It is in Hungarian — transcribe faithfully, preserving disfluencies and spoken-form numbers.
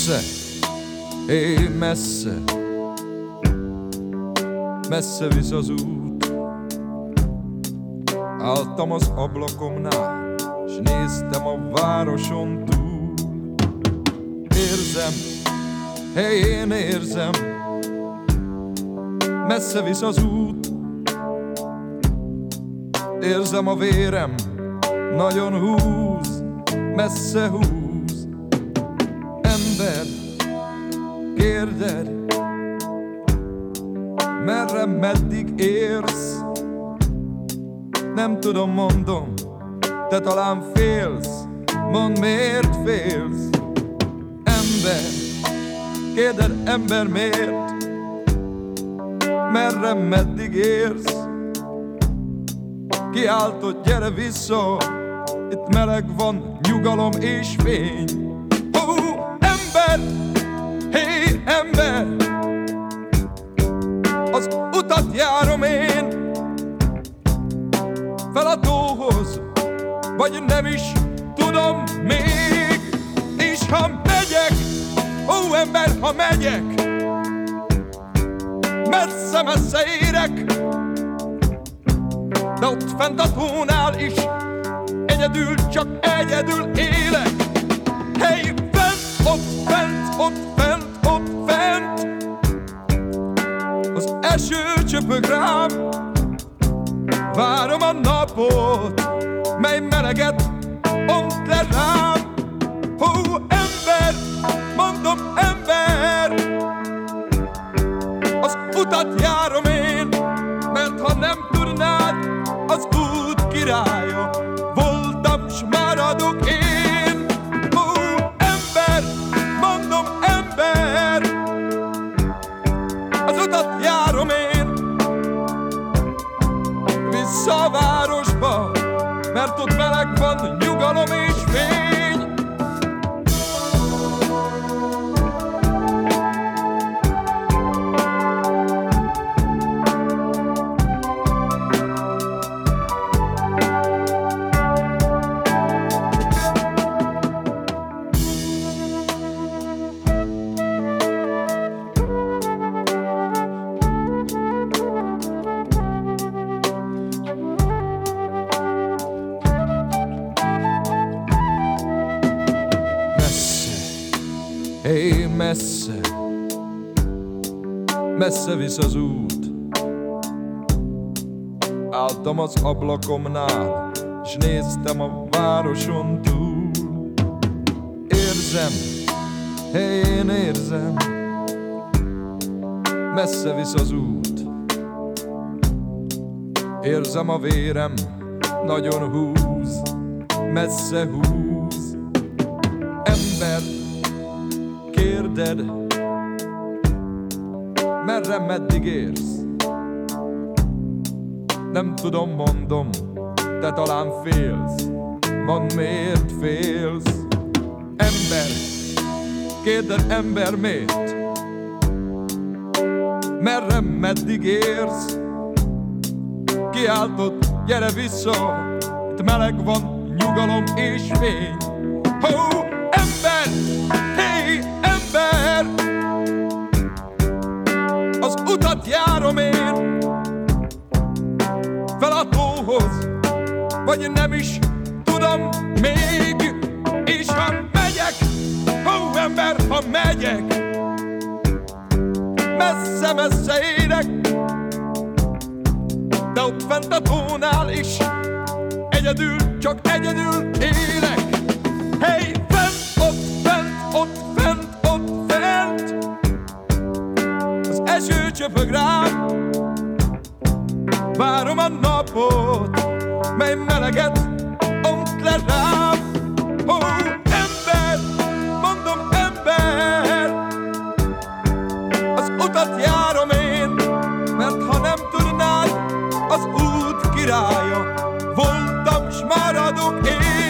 Messze, hé, messze, messze visz az út. Álltam az ablakomnál, s néztem a városon túl. Érzem, hé, én érzem, messze visz az út. Érzem a vérem, nagyon húz, messze húz. Ember, kérded, merre, meddig érsz? Nem tudom, mondom, te talán félsz, mondd, miért félsz? Ember, kérded, ember, miért? Merre, meddig érsz? Kiáltott, gyere vissza, itt meleg van, nyugalom és fény. Ó, ember, hé, ember, az utat járom én, fel a tóhoz, vagy nem is tudom még. És ha megyek, ó ember, ha megyek, messze-messze érek, de ott fent a tónál is egyedül, csak egyedül élek. Hey, fent, ott fent, ott fent, ott fent, az eső csöpög rám, várom a napot, mely meleget ont le rám. Ó, ember, mondom, ember, az utat járom én, mert ha nem tudnád, az út királya voltam, s maradok én. Ó, ember, mondom, ember, az utat járom én, vissza a városba, mert ott meleg van, nyugalom és fény. Hé, messze, messze visz az út. Álltam az ablakomnál, s néztem a városon túl. Érzem, hé, én érzem, messze visz az út. Érzem a vérem, nagyon húz, messze húz. Ember, kérded, merre, meddig érsz? Nem tudom, mondom, te talán félsz, mondd, miért félsz? Ember, kérded, ember, miért? Merre, meddig érsz? Kiáltott, gyere vissza, itt meleg van, nyugalom és fény. Ó, ember, hé, ember, az utat járom én, fel a tóhoz, vagy nem is tudom még. És ha megyek, ó ember, ha megyek, messze-messze érek, de ott fent a tónál is egyedül, csak egyedül élek. Hey, fent, ott fent, ott fent, ott fent, az eső csöpög rám, várom a napot, mely meleget ont le rám. Ó, ember, mondom, ember, az utat járom én, mert ha nem tudnád, az út királya voltam, s maradok én.